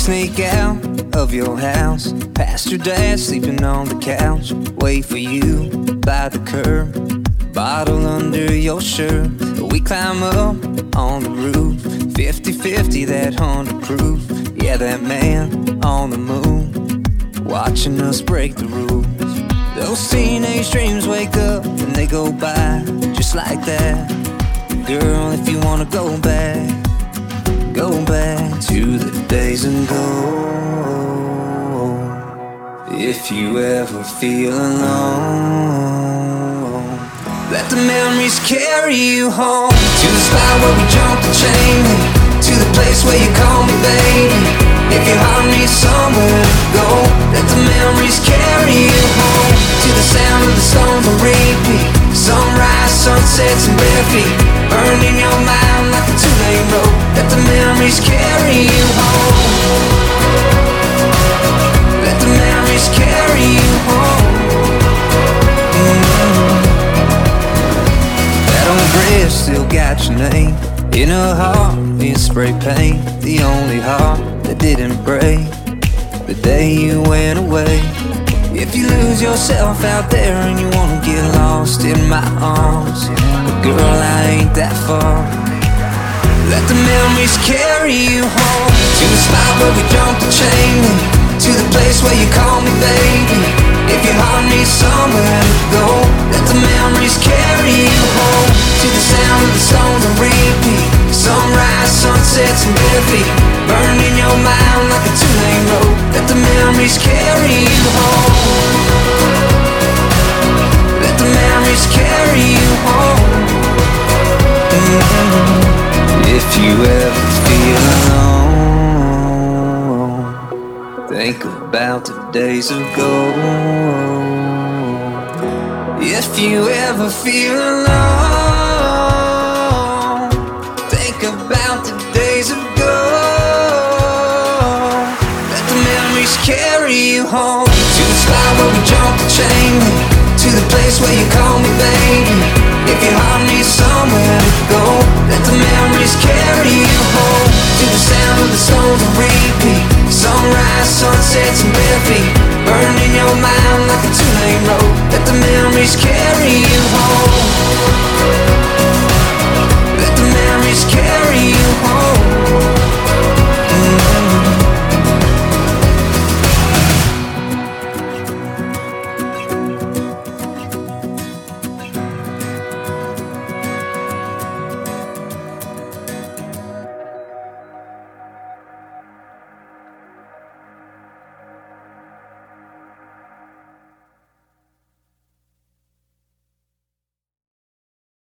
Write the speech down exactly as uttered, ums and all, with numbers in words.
sneak out of your house, past your dad sleeping on the couch, wait for you by the curb, bottle under your shirt. We climb up on the roof, fifty fifty, that Honda proof. Yeah, that man on the moon, watching us break the rules. Those teenage dreams wake up and they go by just like that. Girl, if you wanna go back, go back to the days ago. If you ever feel alone, let the memories carry you home, to the spot where we jumped the chain, to the place where you call me baby. If your heart needs somewhere to go, let the memories carry you home, to the sound of the stones on repeat. Sunrise, sunsets and bare feet, burned in your mind like a two-lane road. Let the memories carry you home. Let the memories carry you home. Mm-hmm. That old bridge still got your name in her heart, in spray paint. The only heart that didn't break the day you went away. If you lose yourself out there and you wanna get lost in my arms, but girl, I ain't that far. Let the memories carry you home, to the spot where we jumped the chain, to the place where you call me baby. If your heart needs somewhere to go, let the memories carry you home, to the sound of the stones on repeat. Sunrise, sunsets and bare feet, burned in your mind like a two-lane road. Let the memories carry you home. Let the memories carry you home. Mm-hmm. If you ever feel alone, think about the days ago. If you ever feel alone, think about the days ago. Let the memories carry you home, to the spot where we jumped the chain, to the place where you call me baby. If your heart needs somewhere to go, let the memories carry you home, to the sound of the stones on repeat. Sunrise, sunsets and bare feet, burned in your mind like a two-lane road. Let the memories carry